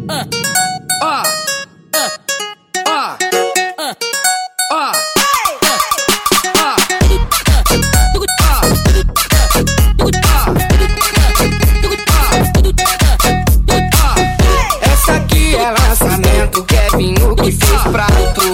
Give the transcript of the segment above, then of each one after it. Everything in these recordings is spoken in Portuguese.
Essa aqui é lançamento, Kevinho que fez pra tu.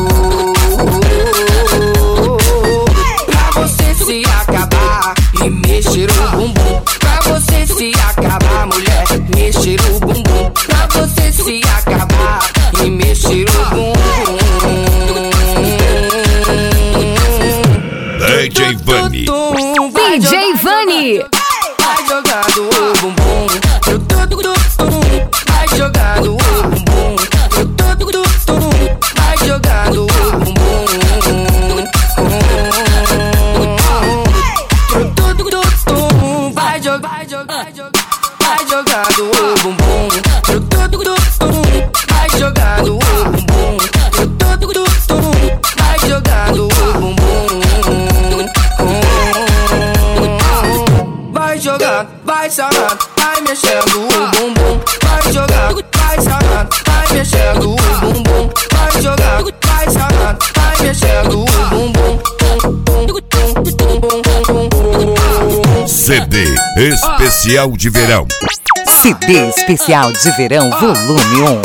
Pra você se acabar e mexer o bumbum. Pra você se acabar, mulher, mexer o bumbum. Pra você se acabar e mexer o bumbum. DJ Vani. DJ Vani. Vai jogando o bumbum. Vai jogando o bumbum. Vai jogando o bumbum. Vai jogando o bumbum. Vai jogando o bumbum. Vai jogando o bumbum. Vai jogando, vai sarrando, vai mexendo o bumbum. Vai jogando, vai sarrando, vai mexendo o bumbum. Vai jogando, vai sarrando, vai mexendo o bumbum. CD especial de verão. CD especial de verão, volume 1.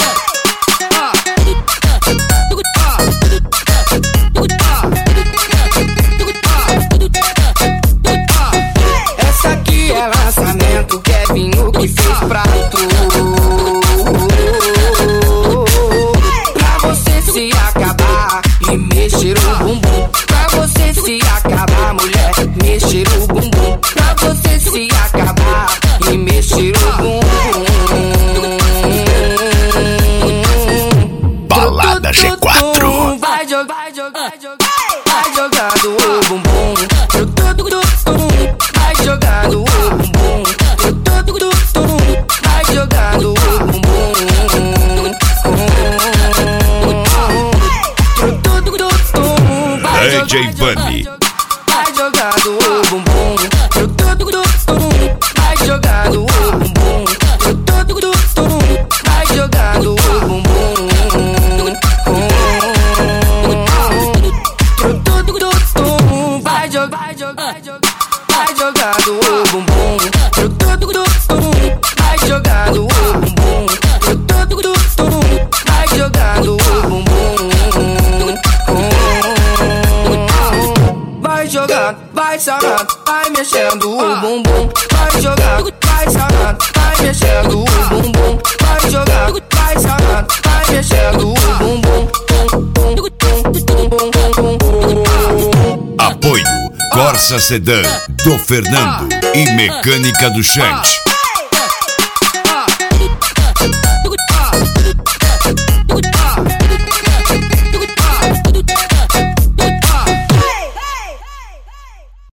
Essa aqui é lançamento, Kevinho que fez pra tu. Pra você se acabar e mexer o bumbum. Pra você se acabar, mulher, mexer o bumbum. Pra você se acabar e mexer o bumbum. Balada G4. Vai jogando o bumbum. Vai jogando o bumbum. Vai jogando o bumbum. DJ Vani. Vai jogando o bumbum. Vai jogando o bumbum. Vai jogando o bumbum. Vai jogando o bumbum. Vai jogando o bumbum. Vai jogando o bumbum. Vai jogando, vai sarrando, vai mexendo o bumbum. Vai jogando, vai sarrando, vai mexendo o bumbum. Vai jogando, vai sarrando, vai mexendo o bumbum. Apoio Corsa Sedan do Fernando e Mecânica do Chante.